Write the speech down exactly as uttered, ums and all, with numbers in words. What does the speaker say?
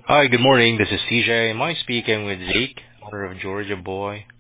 Hi, good morning. This is C J. Am I speaking with Zeke, owner of Georgia Boy?